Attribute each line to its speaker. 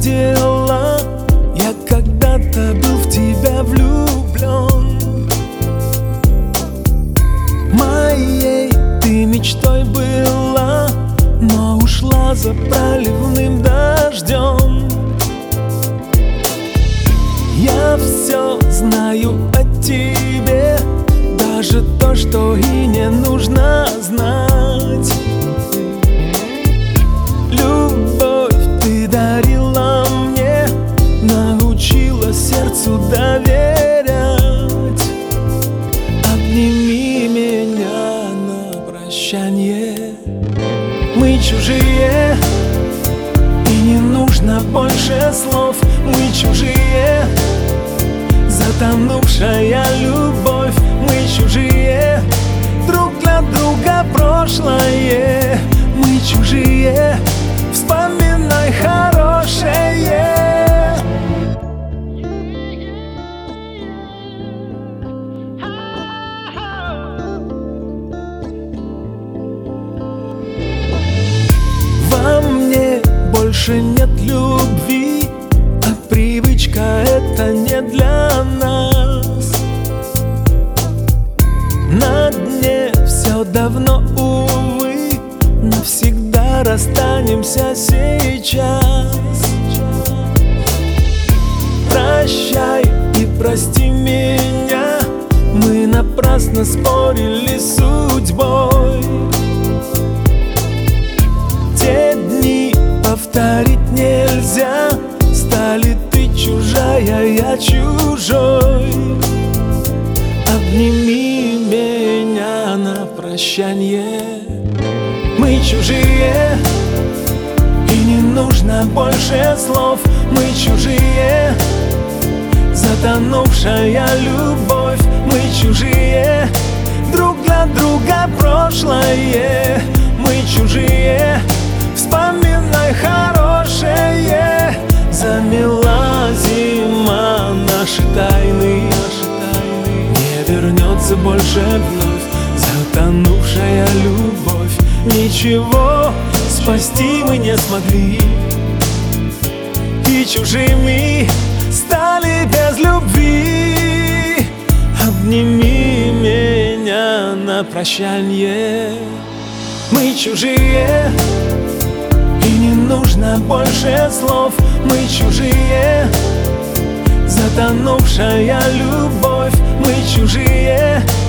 Speaker 1: дело, я когда-то был в тебя влюблен. Моей ты мечтой была, но ушла за проливным дождем. Я все знаю о тебе, даже то, что и не нужно знать. Любовь ты дарила мне, научила сердцу доверять. Обними меня на прощанье. Мы чужие, и не нужно больше слов. Мы чужие, затонувшая любовь. Мы чужие, друг для друга прошлое. Мы чужие, вспоминай хорошее. Во мне больше нет любви, а привычка это не для нас. На дне все давно, увы, навсегда расстанемся сейчас. Прощай и прости меня, мы напрасно спорили с судьбой. Те дни повторить нельзя, стали ты чужая, я чужой. Обними меня на прощанье. Мы чужие, и не нужно больше слов. Мы чужие, затонувшая любовь. Мы чужие, друг для друга прошлое. Мы чужие, вспоминай хорошее. Замела зима наши тайны, не вернется больше вновь затонувшая любовь. Ничего спасти мы не смогли, и чужими стали без любви. Обними меня на прощанье. Мы чужие, и не нужно больше слов. Мы чужие, затонувшая любовь. Мы чужие,